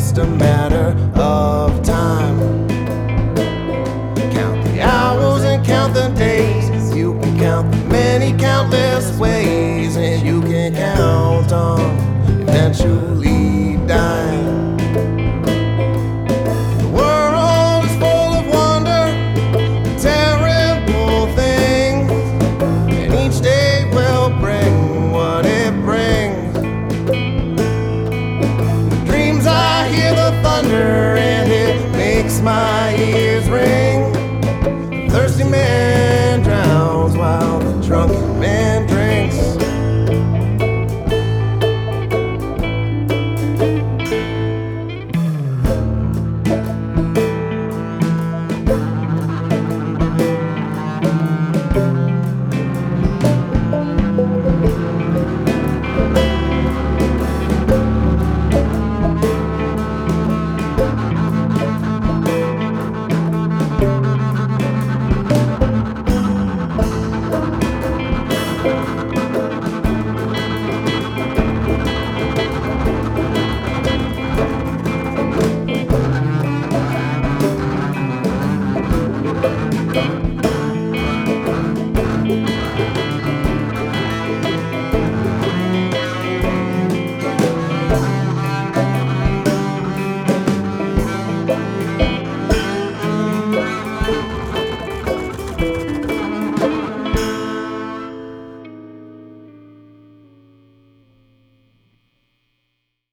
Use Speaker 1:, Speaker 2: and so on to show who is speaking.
Speaker 1: just a matter of time. Count the hours and count the days. You can count the many countless ways, and you can count on eventually dying. The world is full of wonder, terrible things, and each day will bring what it brings. Dreams, I hear the thunder, and it makes my ears ring.